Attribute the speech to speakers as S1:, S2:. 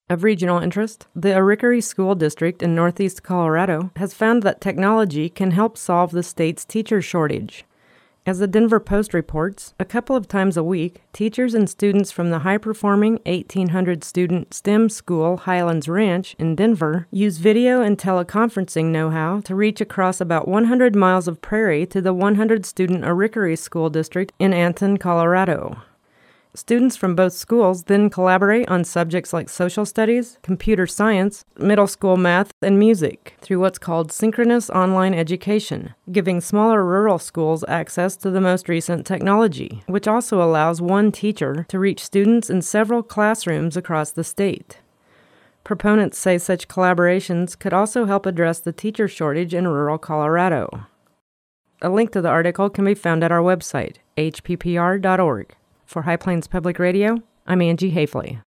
S1: Of regional interest, the Arickaree School District in northeast Colorado has found that technology can help solve the state's teacher shortage. As the Denver Post reports, a couple of times a week, teachers and students from the high-performing 1,800-student STEM school Highlands Ranch in Denver use video and teleconferencing know-how to reach across about 100 miles of prairie to the 100-student Arickaree School District in Anton, Colorado. Students from both schools then collaborate on subjects like social studies, computer science, middle school math, and music through what's called synchronous online education, giving smaller rural schools access to the most recent technology, which also allows one teacher to reach students in several classrooms across the state. Proponents say such collaborations could also help address the teacher shortage in rural Colorado. A link to the article can be found at our website, hppr.org. For High Plains Public Radio, I'm Angie Hafley.